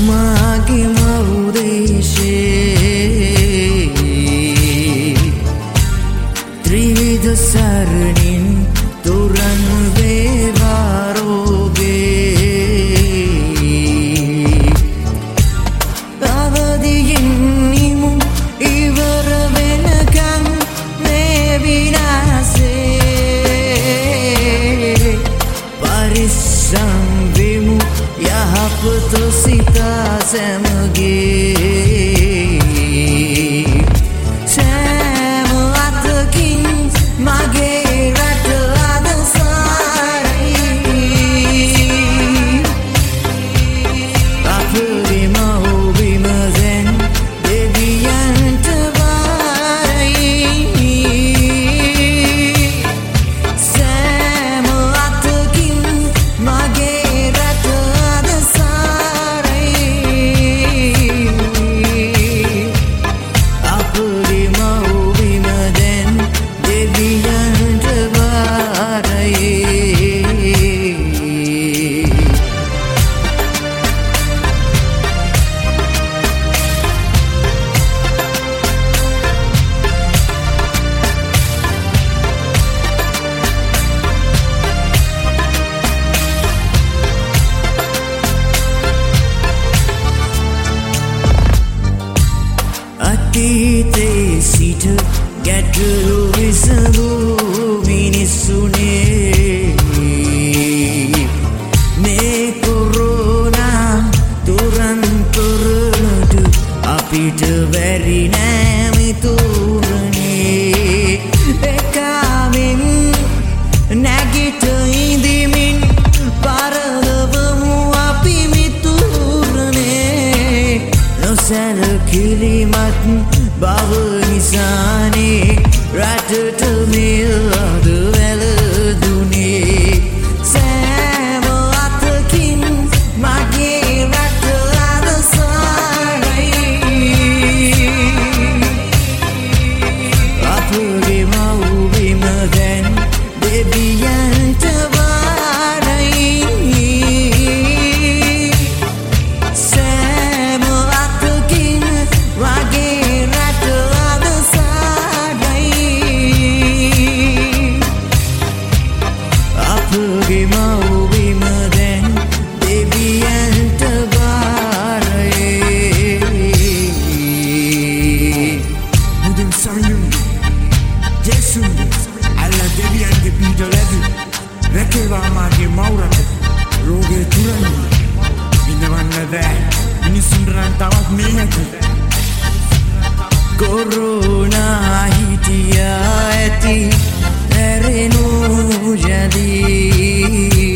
मागे मौदेशे त्रिविध सरनिन तुरन बेवारोगे අවදියින්නිමු ඉවර වෙනකන් මේ විනාසේ පරිස්සම් වෙමු යහපත සිතා සැමගේ සෑම අතකින් මගේ රට අද සාරයි අපගේ මව්බිම දැන් දෙවියන්ට බාරයි සෑම අතකින් මගේ රට අද සාරයි අපගේ මව්බිම දැන් දෙවියන්ට බාරයි අතීතයේ සිට ගැටලු විසඳූ මිනිස්සුනේ මේ කොරෝනා දුරන්තරට අපිට බැරි නෑ මිතුරනේ එකමින් නැගිට ඉඳිමින් පරදවමු අපි මිතුරනේ නොසැලකිලිමත් බව නිසානේ රටට මෙයද වැළඳුනේ සෑම අතකින් මගේ රට අද සාරයි අපගේ මව්බිම දැන් දෙවියන්ට බාරයි සෑම අතකින් මගේ රට අද සාරයි අපගේ මව්බිම දැන් දෙවියන්ට බාරයි මුදුන් සමියුන් ජේසුන් අල්ල දෙවියන්ගේ පීඩ ලැබි රැකේවා මාගේ මව්රට රෝගේ තුරන්න ඉඳවන්න බෑ මිනිසුන්ට නම් තවත් මේ නැති කොරෝනා හිටියා ඇති ඇරෙනු යදී